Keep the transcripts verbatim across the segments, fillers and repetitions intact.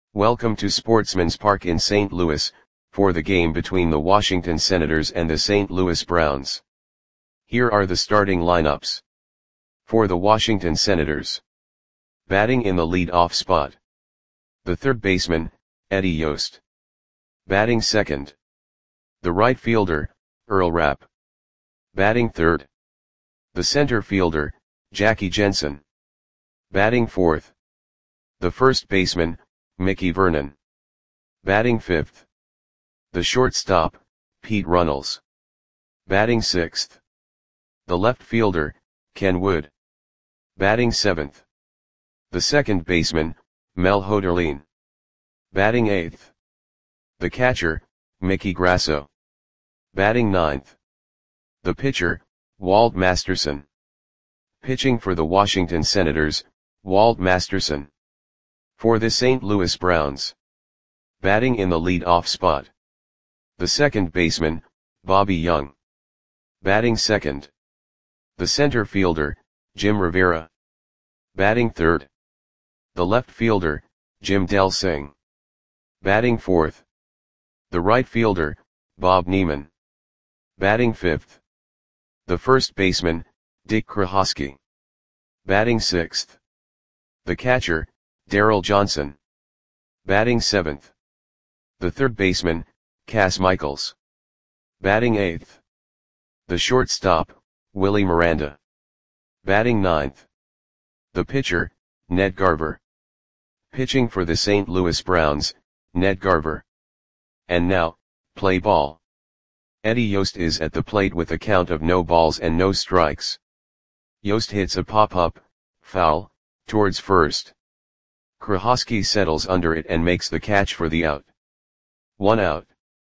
Welcome to Sportsman's Park in Saint Louis, for the game between the Washington Senators and the Saint Louis Browns. Here are the starting lineups. For the Washington Senators. Batting in the lead-off spot. The third baseman, Eddie Yost. Batting second. The right fielder, Earl Rapp. Batting third. The center fielder, Jackie Jensen. Batting fourth. The first baseman, Mickey Vernon. Batting fifth. The shortstop, Pete Runnels. Batting sixth. The left fielder, Ken Wood. Batting seventh. The second baseman, Mel Hoderlin. Batting eighth. The catcher, Mickey Grasso. Batting ninth. The pitcher, Walt Masterson. Pitching for the Washington Senators, Walt Masterson. For the Saint Louis Browns. Batting in the lead-off spot. The second baseman, Bobby Young. Batting second. The center fielder, Jim Rivera. Batting third. The left fielder, Jim Delsing. Batting fourth. The right fielder, Bob Neiman. Batting fifth. The first baseman, Dick Krohosky. Batting sixth. The catcher, Darryl Johnson. Batting seventh. The third baseman, Cass Michaels. Batting eighth. The shortstop, Willie Miranda. Batting ninth. The pitcher, Ned Garver. Pitching for the Saint Louis Browns, Ned Garver. And now, play ball. Eddie Yost is at the plate with a count of no balls and no strikes. Yost hits a pop-up, foul, towards first. Krohosky settles under it and makes the catch for the out. One out.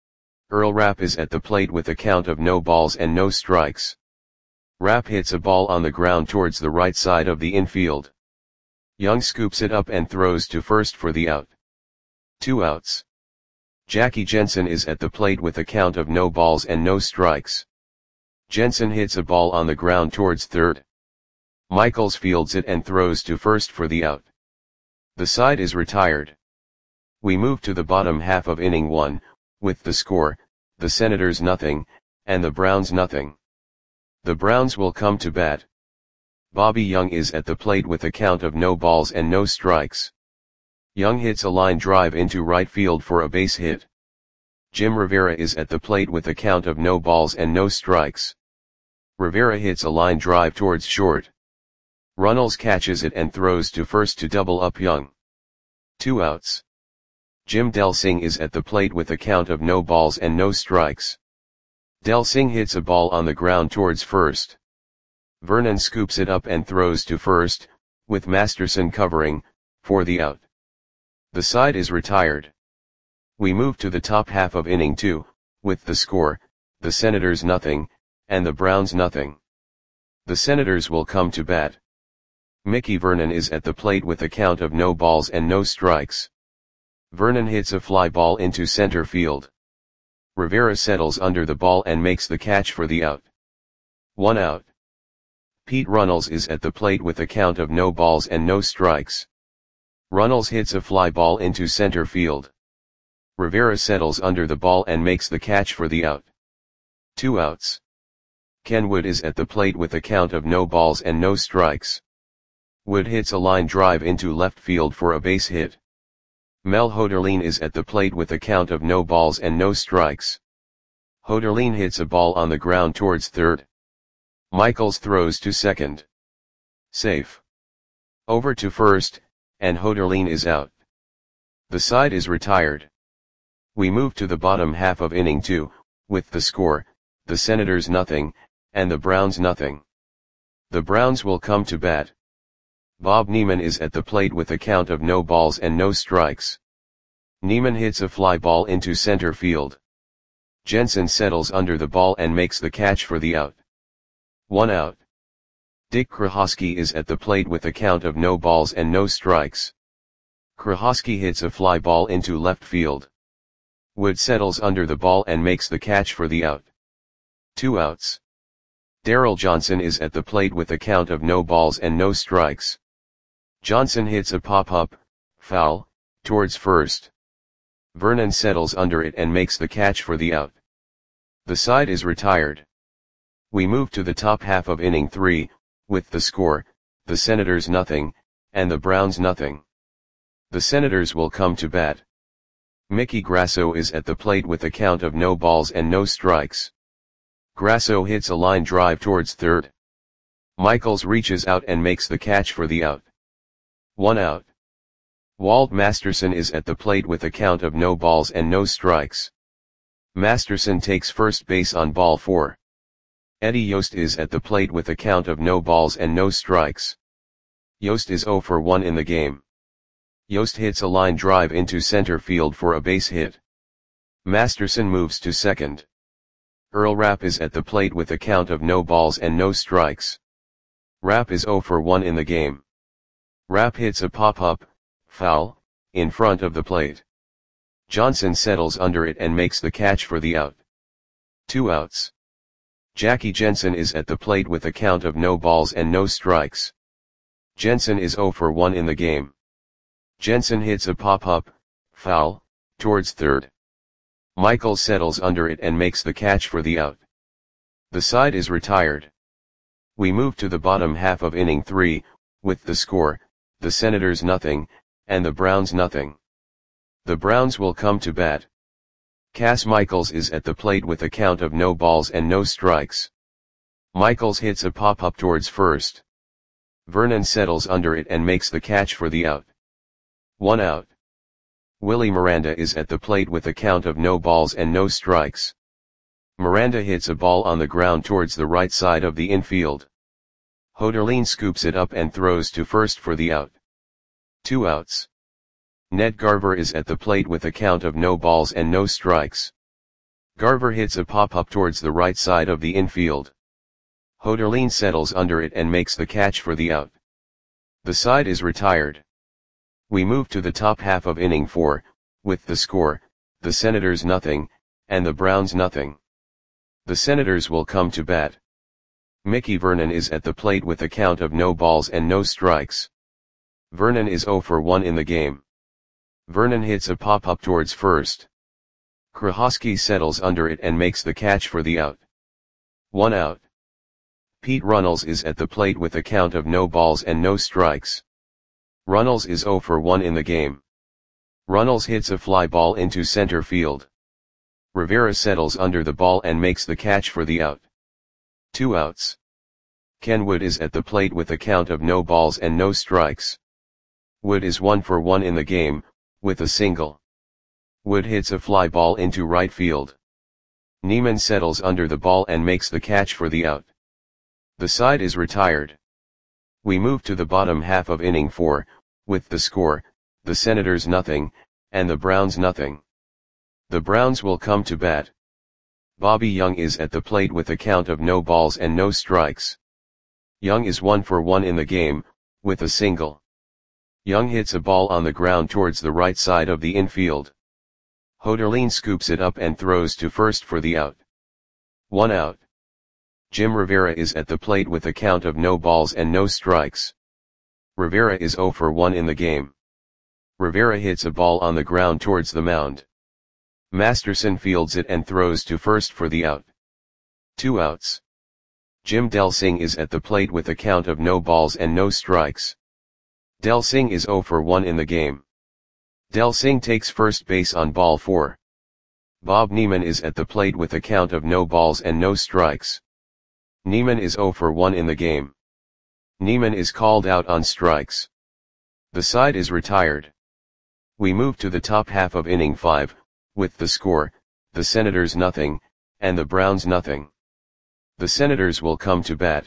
Earl Rapp is at the plate with a count of no balls and no strikes. Rapp hits a ball on the ground towards the right side of the infield. Young scoops it up and throws to first for the out. Two outs. Jackie Jensen is at the plate with a count of no balls and no strikes. Jensen hits a ball on the ground towards third. Michaels fields it and throws to first for the out. The side is retired. We move to the bottom half of inning one, with the score, the Senators nothing, and the Browns nothing. The Browns will come to bat. Bobby Young is at the plate with a count of no balls and no strikes. Young hits a line drive into right field for a base hit. Jim Rivera is at the plate with a count of no balls and no strikes. Rivera hits a line drive towards short. Runnels catches it and throws to first to double up Young. Two outs. Jim Delsing is at the plate with a count of no balls and no strikes. Delsing hits a ball on the ground towards first. Vernon scoops it up and throws to first, with Masterson covering, for the out. The side is retired. We move to the top half of inning two, with the score, the Senators nothing, and the Browns nothing. The Senators will come to bat. Mickey Vernon is at the plate with a count of no balls and no strikes. Vernon hits a fly ball into center field. Rivera settles under the ball and makes the catch for the out. One out. Pete Runnels is at the plate with a count of no balls and no strikes. Runnels hits a fly ball into center field. Rivera settles under the ball and makes the catch for the out. Two outs. Ken Wood is at the plate with a count of no balls and no strikes. Wood hits a line drive into left field for a base hit. Mel Hoderlin is at the plate with a count of no balls and no strikes. Hoderlin hits a ball on the ground towards third. Michaels throws to second. Safe. Over to first, and Hoderlin is out. The side is retired. We move to the bottom half of inning two, with the score, the Senators nothing, and the Browns nothing. The Browns will come to bat. Bob Neiman is at the plate with a count of no balls and no strikes. Neiman hits a fly ball into center field. Jensen settles under the ball and makes the catch for the out. One out. Dick Krohosky is at the plate with a count of no balls and no strikes. Krohosky hits a fly ball into left field. Wood settles under the ball and makes the catch for the out. Two outs. Darryl Johnson is at the plate with a count of no balls and no strikes. Johnson hits a pop-up, foul, Towards first. Vernon settles under it and makes the catch for the out. The side is retired. We move to the top half of inning three, with the score, the Senators nothing, and the Browns nothing. The Senators will come to bat. Mickey Grasso is at the plate with a count of no balls and no strikes. Grasso hits a line drive towards third. Michaels reaches out and makes the catch for the out. One out. Walt Masterson is at the plate with a count of no balls and no strikes. Masterson takes first base on ball four. Eddie Yost is at the plate with a count of no balls and no strikes. Yost is oh for one in the game. Yost hits a line drive into center field for a base hit. Masterson moves to second. Earl Rapp is at the plate with a count of no balls and no strikes. Rapp is oh for one in the game. Rapp hits a pop-up, foul, in front of the plate. Johnson settles under it and makes the catch for the out. Two outs. Jackie Jensen is at the plate with a count of no balls and no strikes. Jensen is oh for one in the game. Jensen hits a pop-up, foul, towards third. Michaels settles under it and makes the catch for the out. The side is retired. We move to the bottom half of inning three, with the score, the Senators nothing, and the Browns nothing. The Browns will come to bat. Cass Michaels is at the plate with a count of no balls and no strikes. Michaels hits a pop-up towards first. Vernon settles under it and makes the catch for the out. One out. Willie Miranda is at the plate with a count of no balls and no strikes. Miranda hits a ball on the ground towards the right side of the infield. Hoderline scoops it up and throws to first for the out. Two outs. Ned Garver is at the plate with a count of no balls and no strikes. Garver hits a pop-up towards the right side of the infield. Hoderline settles under it and makes the catch for the out. The side is retired. We move to the top half of inning four, with the score, the Senators nothing, and the Browns nothing. The Senators will come to bat. Mickey Vernon is at the plate with a count of no balls and no strikes. Vernon is oh for one in the game. Vernon hits a pop-up towards first. Krahosky settles under it and makes the catch for the out. One out. Pete Runnels is at the plate with a count of no balls and no strikes. Runnels is oh for one in the game. Runnels hits a fly ball into center field. Rivera settles under the ball and makes the catch for the out. Two outs. Ken Wood is at the plate with a count of no balls and no strikes. Wood is one for one in the game, with a single. Wood hits a fly ball into right field. Neiman settles under the ball and makes the catch for the out. The side is retired. We move to the bottom half of inning four, with the score, the Senators nothing, and the Browns nothing. The Browns will come to bat. Bobby Young is at the plate with a count of no balls and no strikes. Young is one for one in the game, with a single. Young hits a ball on the ground towards the right side of the infield. Hoderline scoops it up and throws to first for the out. One out. Jim Rivera is at the plate with a count of no balls and no strikes. Rivera is oh for one in the game. Rivera hits a ball on the ground towards the mound. Masterson fields it and throws to first for the out. Two outs. Jim Delsing is at the plate with a count of no balls and no strikes. Delsing is oh for one in the game. Delsing takes first base on ball four. Bob Neiman is at the plate with a count of no balls and no strikes. Neiman is oh for one in the game. Neiman is called out on strikes. The side is retired. We move to the top half of inning five, with the score, the Senators nothing, and the Browns nothing. The Senators will come to bat.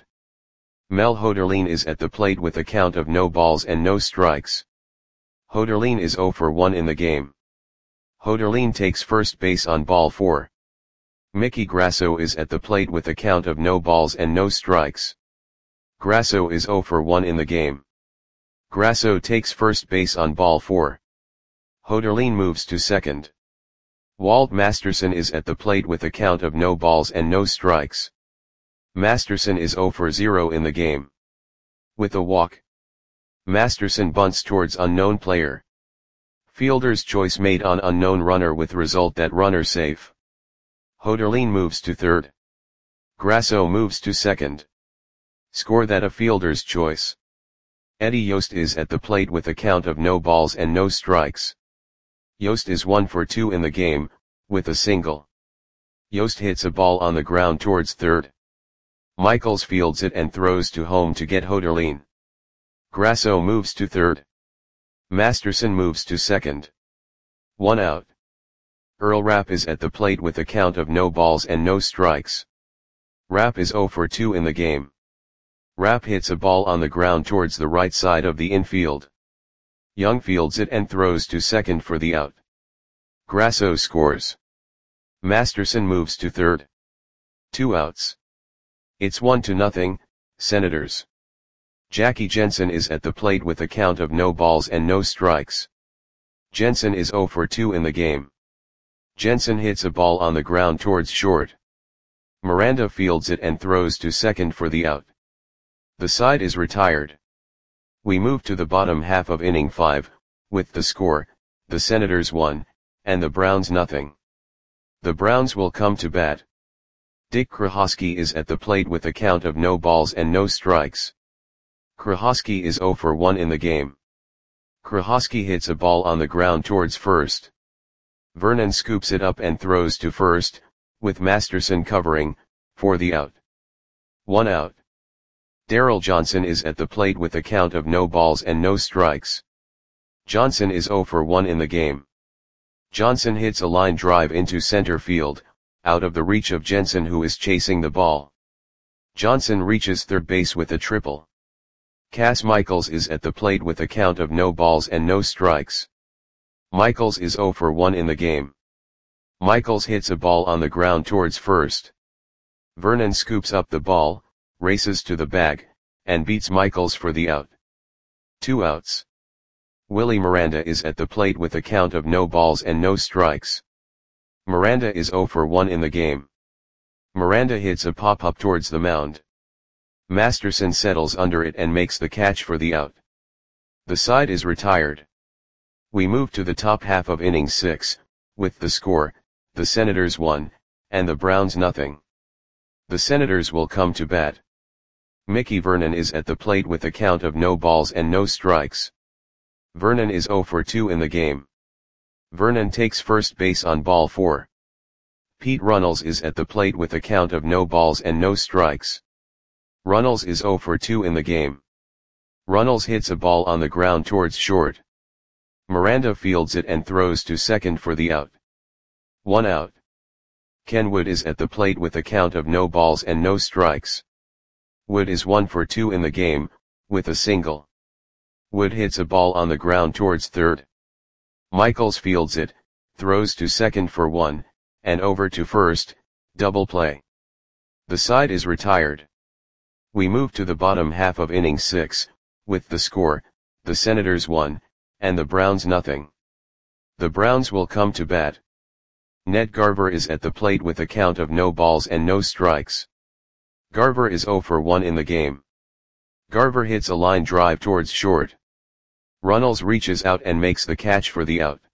Mel Hoderline is at the plate with a count of no balls and no strikes. Hoderline is oh for one in the game. Hoderline takes first base on ball four. Mickey Grasso is at the plate with a count of no balls and no strikes. Grasso is oh for one in the game. Grasso takes first base on ball four. Hoderline moves to second. Walt Masterson is at the plate with a count of no balls and no strikes. Masterson is oh for zero in the game. With a walk, Masterson bunts towards unknown player. Fielder's choice made on unknown runner with result that runner safe. Hoderlin moves to third. Grasso moves to second. Score that a fielder's choice. Eddie Yost is at the plate with a count of no balls and no strikes. Yost is one for two in the game, with a single. Yost hits a ball on the ground towards third. Michaels fields it and throws to home to get Hoderlin. Grasso moves to third. Masterson moves to second. One out. Earl Rapp is at the plate with a count of no balls and no strikes. Rapp is zero for two in the game. Rapp hits a ball on the ground towards the right side of the infield. Young fields it and throws to second for the out. Grasso scores. Masterson moves to third. Two outs. It's one to nothing, Senators. Jackie Jensen is at the plate with a count of no balls and no strikes. Jensen is zero for two in the game. Jensen hits a ball on the ground towards short. Miranda fields it and throws to second for the out. The side is retired. We move to the bottom half of inning five, with the score, the Senators one, and the Browns nothing. The Browns will come to bat. Dick Krahosky is at the plate with a count of no balls and no strikes. Krahosky is zero for one in the game. Krahosky hits a ball on the ground towards first. Vernon scoops it up and throws to first, with Masterson covering, for the out. One out. Darrell Johnson is at the plate with a count of no balls and no strikes. Johnson is zero for one in the game. Johnson hits a line drive into center field, out of the reach of Jensen who is chasing the ball. Johnson reaches third base with a triple. Cass Michaels is at the plate with a count of no balls and no strikes. Michaels is zero for one in the game. Michaels hits a ball on the ground towards first. Vernon scoops up the ball, races to the bag, and beats Michaels for the out. Two outs. Willie Miranda is at the plate with a count of no balls and no strikes. Miranda is zero for one in the game. Miranda hits a pop-up towards the mound. Masterson settles under it and makes the catch for the out. The side is retired. We move to the top half of inning six, with the score, the Senators one, and the Browns nothing. The Senators will come to bat. Mickey Vernon is at the plate with a count of no balls and no strikes. Vernon is zero for two in the game. Vernon takes first base on ball four. Pete Runnels is at the plate with a count of no balls and no strikes. Runnels is zero for two in the game. Runnels hits a ball on the ground towards short. Miranda fields it and throws to second for the out. One out. Ken Wood is at the plate with a count of no balls and no strikes. Wood is one for two in the game, with a single. Wood hits a ball on the ground towards third. Michaels fields it, throws to second for one, and over to first, double play. The side is retired. We move to the bottom half of inning six, with the score, the Senators one, and the Browns nothing. The Browns will come to bat. Ned Garver is at the plate with a count of no balls and no strikes. Garver is zero for one in the game. Garver hits a line drive towards short. Runnels reaches out and makes the catch for the out.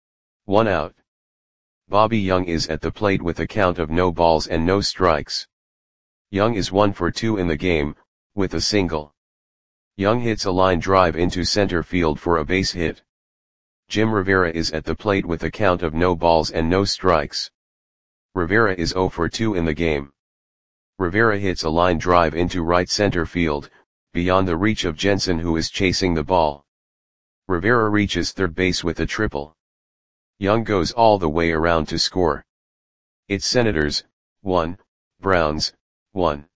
One out. Bobby Young is at the plate with a count of no balls and no strikes. Young is one for two in the game, with a single. Young hits a line drive into center field for a base hit. Jim Rivera is at the plate with a count of no balls and no strikes. Rivera is zero for two in the game. Rivera hits a line drive into right center field, beyond the reach of Jensen who is chasing the ball. Rivera reaches third base with a triple. Young goes all the way around to score. It's Senators, one, Browns, one.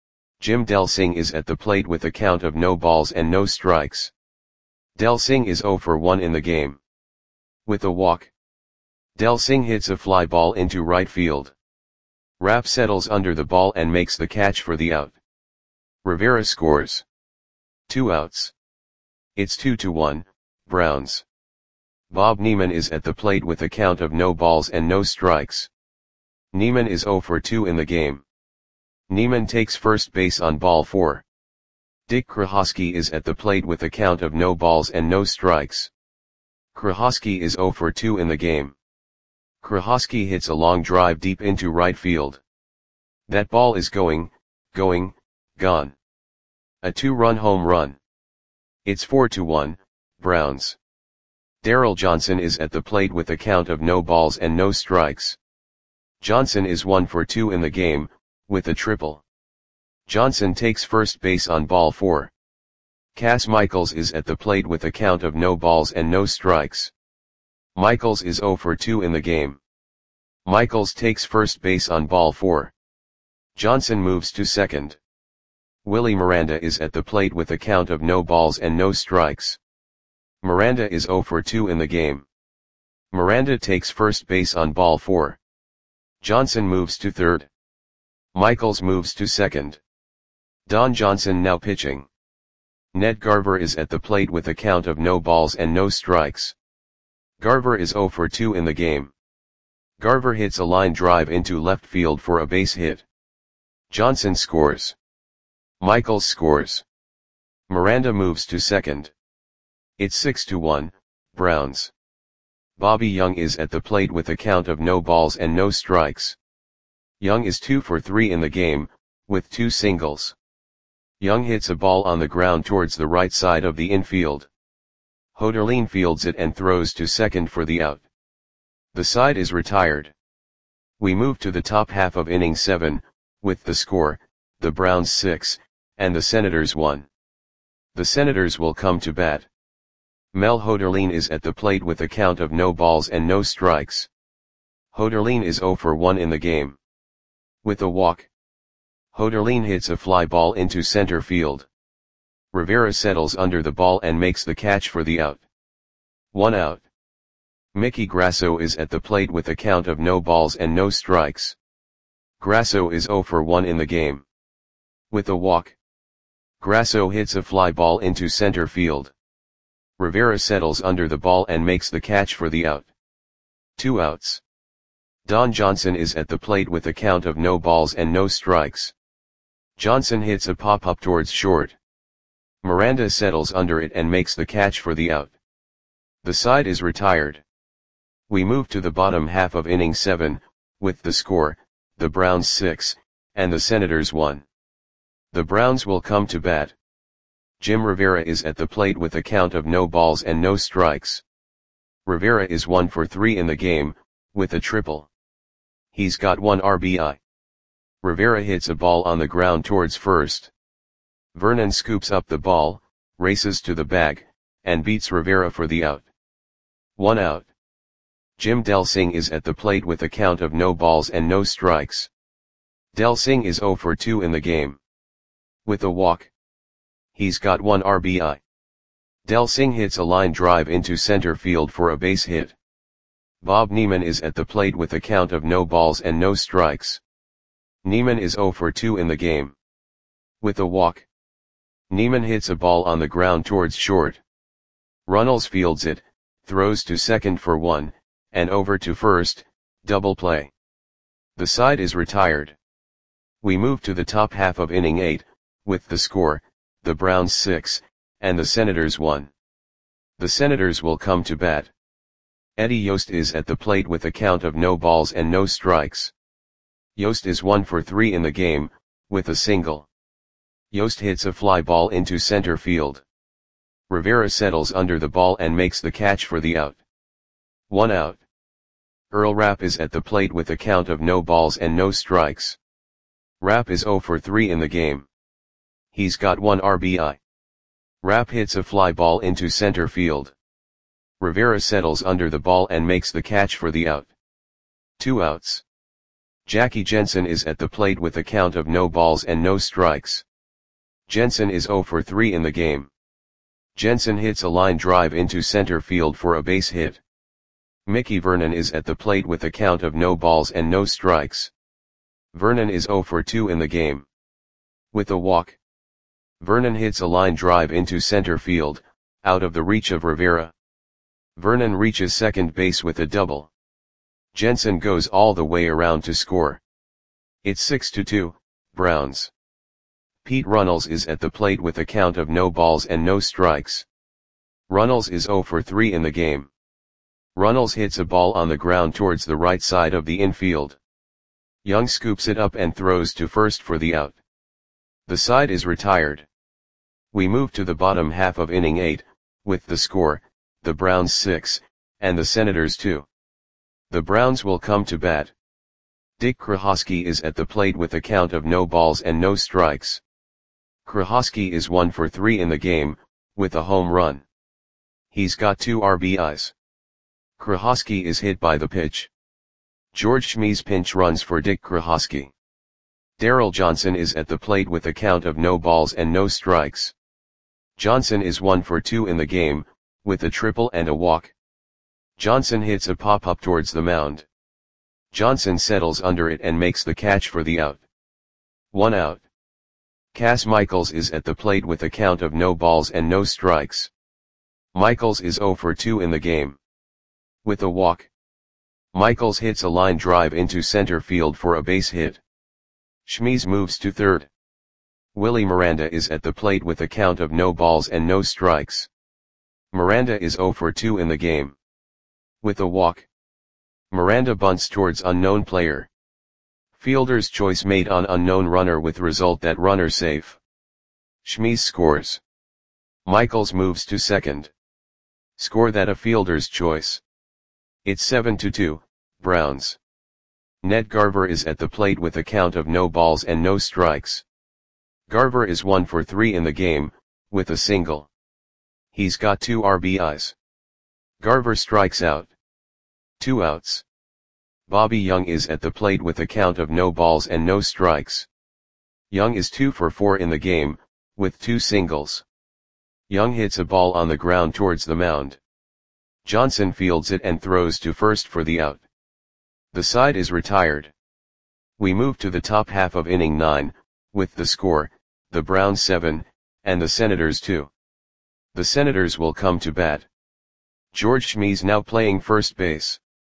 Jim Delsing is at the plate with a count of no balls and no strikes. Delsing is zero for one in the game. With a walk. Delsing hits a fly ball into right field. Rapp settles under the ball and makes the catch for the out. Rivera scores. Two outs. It's two to one, Browns. Bob Neiman is at the plate with a count of no balls and no strikes. Neiman is zero for two in the game. Neiman takes first base on ball four. Dick Krahosky is at the plate with a count of no balls and no strikes. Krahosky is zero for two in the game. Krahosky hits a long drive deep into right field. That ball is going, going, gone. A two-run home run. It's four to one, Browns. Darryl Johnson is at the plate with a count of no balls and no strikes. Johnson is one for two in the game, with a triple. Johnson takes first base on ball four. Cass Michaels is at the plate with a count of no balls and no strikes. Michaels is zero for two in the game. Michaels takes first base on ball four. Johnson moves to second. Willie Miranda is at the plate with a count of no balls and no strikes. Miranda is zero for two in the game. Miranda takes first base on ball four. Johnson moves to third. Michaels moves to second. Don Johnson now pitching. Ned Garver is at the plate with a count of no balls and no strikes. Garver is zero for two in the game. Garver hits a line drive into left field for a base hit. Johnson scores. Michaels scores. Miranda moves to second. It's six to one, Browns. Bobby Young is at the plate with a count of no balls and no strikes. Young is two for three in the game, with two singles. Young hits a ball on the ground towards the right side of the infield. Hoderlin fields it and throws to second for the out. The side is retired. We move to the top half of inning seven, with the score, the Browns six, and the Senators one. The Senators will come to bat. Mel Hoderlin is at the plate with a count of no balls and no strikes. Hoderlin is zero for one in the game. With a walk. Hoderlin hits a fly ball into center field. Rivera settles under the ball and makes the catch for the out. One out. Mickey Grasso is at the plate with a count of no balls and no strikes. Grasso is zero for one in the game. With a walk. Grasso hits a fly ball into center field. Rivera settles under the ball and makes the catch for the out. Two outs. Don Johnson is at the plate with a count of no balls and no strikes. Johnson hits a pop-up towards short. Miranda settles under it and makes the catch for the out. The side is retired. We move to the bottom half of inning seven, with the score, the Browns six, and the Senators one. The Browns will come to bat. Jim Rivera is at the plate with a count of no balls and no strikes. Rivera is one for three in the game, with a triple. He's got one R B I. Rivera hits a ball on the ground towards first. Vernon scoops up the ball, races to the bag, and beats Rivera for the out. One out. Jim Delsing is at the plate with a count of no balls and no strikes. Delsing is zero for two in the game. With a walk. He's got one R B I. Delsing hits a line drive into center field for a base hit. Bob Neiman is at the plate with a count of no balls and no strikes. Neiman is zero for two in the game. With a walk. Neiman hits a ball on the ground towards short. Runnels fields it, throws to second for one, and over to first, double play. The side is retired. We move to the top half of inning eight, with the score, the Browns six, and the Senators one. The Senators will come to bat. Eddie Yost is at the plate with a count of no balls and no strikes. Yost is one for three in the game, with a single. Yost hits a fly ball into center field. Rivera settles under the ball and makes the catch for the out. One out. Earl Rapp is at the plate with a count of no balls and no strikes. Rapp is zero for three in the game. He's got one R B I. Rapp hits a fly ball into center field. Rivera settles under the ball and makes the catch for the out. Two outs. Jackie Jensen is at the plate with a count of no balls and no strikes. Jensen is zero for three in the game. Jensen hits a line drive into center field for a base hit. Mickey Vernon is at the plate with a count of no balls and no strikes. Vernon is zero for two in the game. With a walk. Vernon hits a line drive into center field, out of the reach of Rivera. Vernon reaches second base with a double. Jensen goes all the way around to score. It's six to two, Browns. Pete Runnels is at the plate with a count of no balls and no strikes. Runnels is zero for three in the game. Runnels hits a ball on the ground towards the right side of the infield. Young scoops it up and throws to first for the out. The side is retired. We move to the bottom half of inning eight, with the score, the Browns six, and the Senators two. The Browns will come to bat. Dick Krahosky is at the plate with a count of no balls and no strikes. Krahosky is one for three in the game, with a home run. He's got two R B Is. Krahosky is hit by the pitch. George Schmies pinch runs for Dick Krahosky. Darrell Johnson is at the plate with a count of no balls and no strikes. Johnson is one for two in the game, with a triple and a walk. Johnson hits a pop-up towards the mound. Johnson settles under it and makes the catch for the out. One out. Cass Michaels is at the plate with a count of no balls and no strikes. Michaels is zero for two in the game. With a walk. Michaels hits a line drive into center field for a base hit. Schmies moves to third. Willie Miranda is at the plate with a count of no balls and no strikes. Miranda is zero for two in the game. With a walk. Miranda bunts towards unknown player. Fielder's choice made on unknown runner with result that runner safe. Schmies scores. Michaels moves to second. Score that a fielder's choice. It's seven to two, Browns. Ned Garver is at the plate with a count of no balls and no strikes. Garver is one for three in the game, with a single. He's got two R B Is. Garver strikes out. Two outs. Bobby Young is at the plate with a count of no balls and no strikes. Young is two for four in the game, with two singles. Young hits a ball on the ground towards the mound. Johnson fields it and throws to first for the out. The side is retired. We move to the top half of inning nine, with the score, the Browns seven, and the Senators two. The Senators will come to bat. George Schmies now playing first base.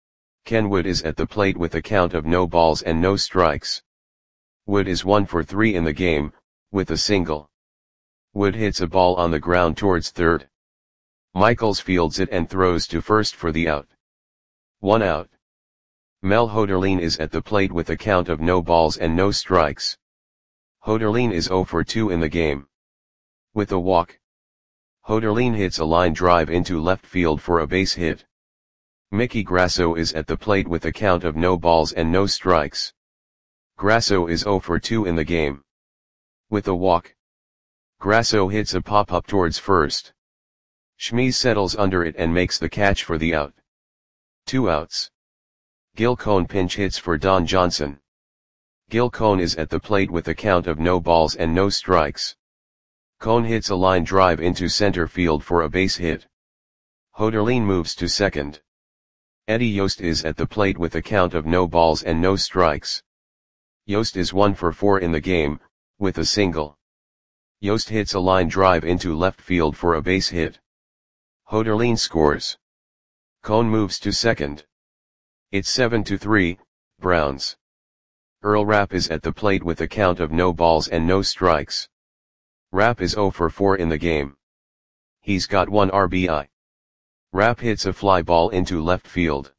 Ken Wood is at the plate with a count of no balls and no strikes. Wood is one for three in the game, with a single. Wood hits a ball on the ground towards third. Michaels fields it and throws to first for the out. One out. Mel Hoderline is at the plate with a count of no balls and no strikes. Hoderline is zero for two in the game. With a walk. Hoderline hits a line drive into left field for a base hit. Mickey Grasso is at the plate with a count of no balls and no strikes. Grasso is zero for two in the game. With a walk. Grasso hits a pop-up towards first. Schmies settles under it and makes the catch for the out. Two outs. Gil Cone pinch hits for Don Johnson. Gil Cone is at the plate with a count of no balls and no strikes. Cone hits a line drive into center field for a base hit. Hoderline moves to second. Eddie Yost is at the plate with a count of no balls and no strikes. Yost is one for four in the game, with a single. Yost hits a line drive into left field for a base hit. Hoderline scores. Cone moves to second. It's seven to three, Browns. Earl Rapp is at the plate with a count of no balls and no strikes. Rapp is zero for four in the game. He's got one R B I. Rapp hits a fly ball into left field.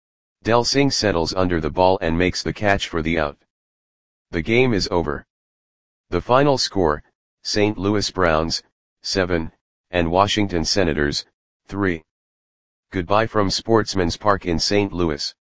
Del Singh settles under the ball and makes the catch for the out. The game is over. The final score, Saint Louis Browns, seven, and Washington Senators, three. Goodbye from Sportsman's Park in Saint Louis.